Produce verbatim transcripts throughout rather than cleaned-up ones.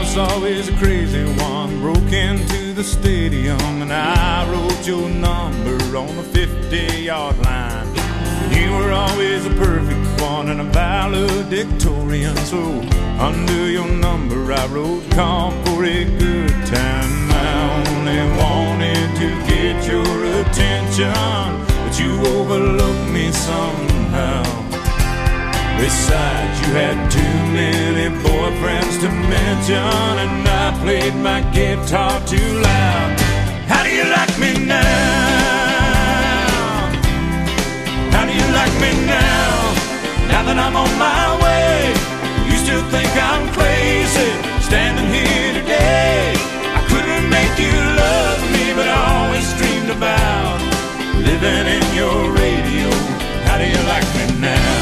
life's always a crazy one. Broke into the stadium and I wrote your number on the fifty-yard line. You were always a perfect one and a valedictorian, so under your number I wrote, "Call for a good time." I only wanted to get your attention, but you overlooked me somehow. Besides, you had too many boyfriends to mention, and I played my guitar too loud. How do you like me now? How do you like me now? Now that I'm on my way, you still think I'm crazy, standing here today. I couldn't make you love me, but I always dreamed about living in your radio. How do you like me now?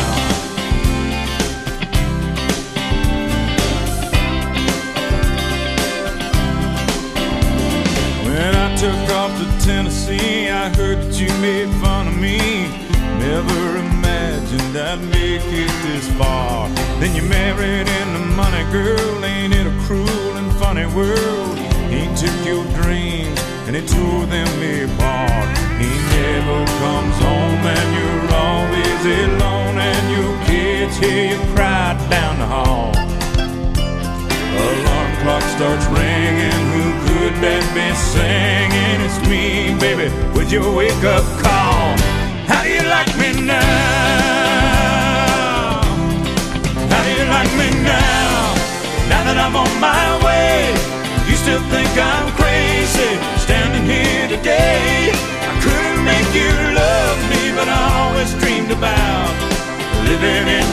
When I took off to Tennessee, I heard that you made fun of me. Never imagined I'd make it this far. Then you married into money, girl. Ain't it a cruel and funny world? He took your dreams and he tore them apart. He never comes home and you're always alone, and your kids hear you cry down the hall. Alarm clock starts ringing, who could that be singing? It's me, baby, with your wake-up call. How do you like me now? How do you like me now? Now that I'm on my way, you still think I'm crazy, standing here today. I couldn't make you love me, but I always dreamed about living in